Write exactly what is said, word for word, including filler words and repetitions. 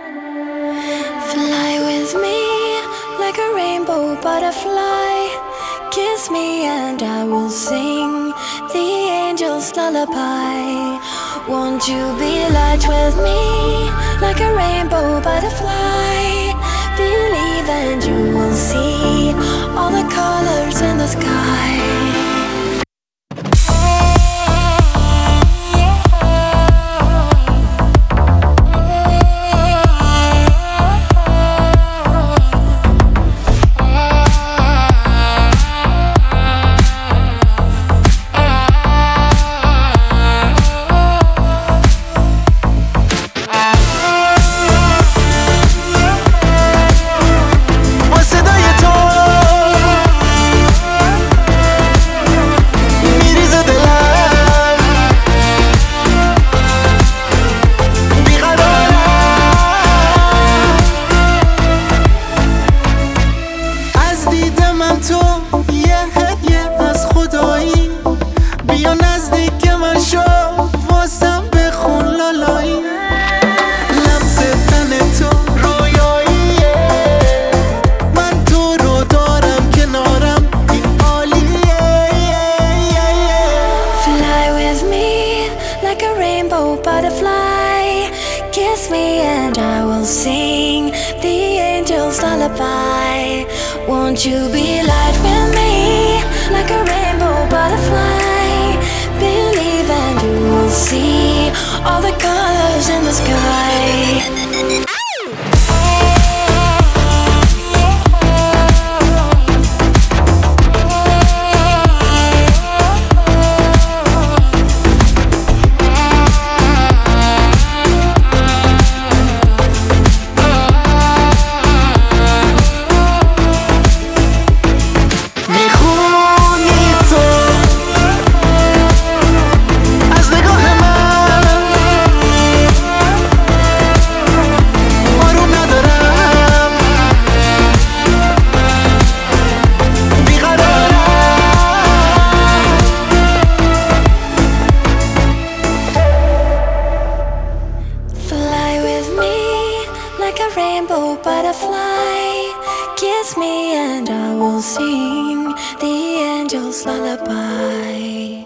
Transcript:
Fly with me like a rainbow butterfly. Kiss me and I will sing the angel's lullaby. Won't you be light with me like a rainbow butterfly? Believe and you will see all the colors in the sky. تو یه هدیه از خدایی، بیا نزدیک من شو واسم بخون لالایی. لمس تن تو رویاییه، من تو رو دارم کنارم، این عالیه. Fly with me like a rainbow butterfly. Kiss me and I will sing the angel's lullaby. Won't you be light with me like a rainbow butterfly? Believe and you will see all the colors in the sky. Rainbow butterfly, kiss me and I will sing the angel's lullaby.